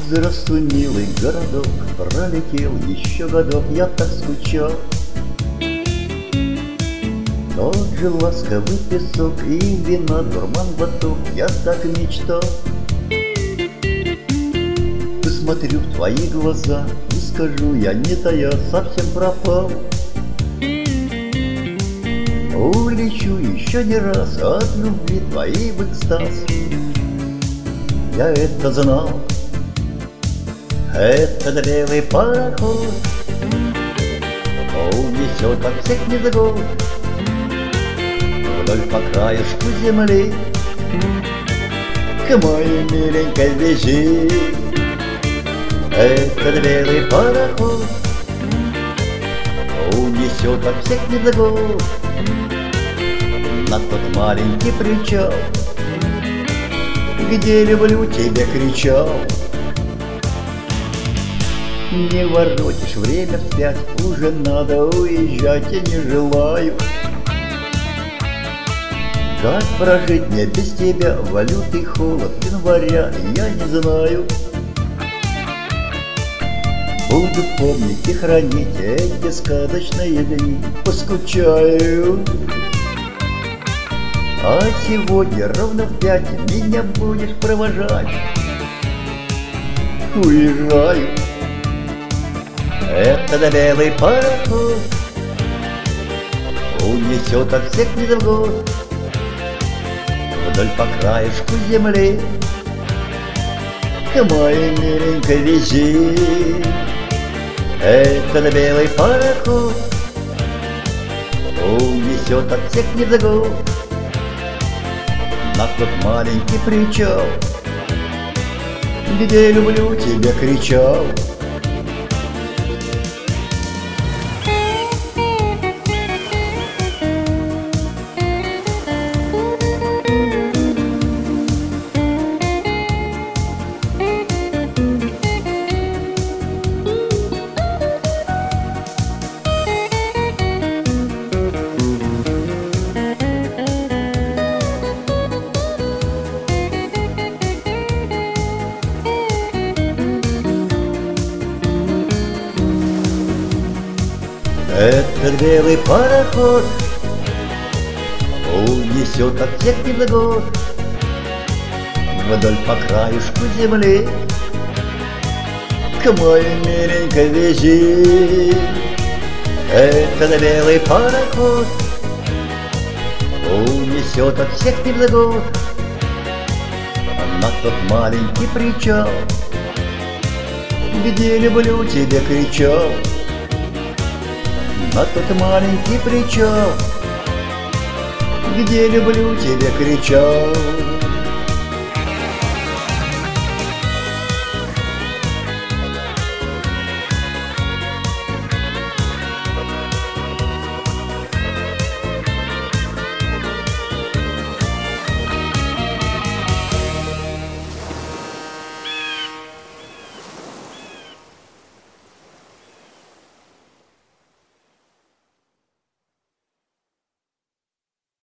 Здравствуй, милый городок, пролетел еще годок, я так скучал. Тот же ласковый песок и вина, дурман глоток, я так мечтал. Посмотрю в твои глаза и скажу, я не тая, совсем пропал. Улечу еще не раз от любви твоей в экстаз. Я это знал. Этот белый пароход унесет от всех невзгод вдоль по краешку земли к моей миленькой вези. Этот белый пароход унесет от всех невзгод на тот маленький причал, где люблю тебя кричал. Не воротишь время вспять, уже надо уезжать, я не желаю. Как прожить мне без тебя в лютый холод января, я не знаю. Буду помнить и хранить эти сказочные дни, поскучаю. А сегодня ровно в 5 меня будешь провожать. Уезжаю. Этот белый пароход унесет от всех невзгод вдоль по краешку земли к моей миленькой вези. Этот белый пароход унесет от всех невзгод на тот маленький причал, где люблю тебя кричал. Этот белый пароход унесет от всех невзгод вдоль по краешку земли к моей миленькой вези. Этот белый пароход унесет от всех невзгод на тот маленький причал, где люблю тебя кричал. На тот маленький причал, где люблю тебя кричал.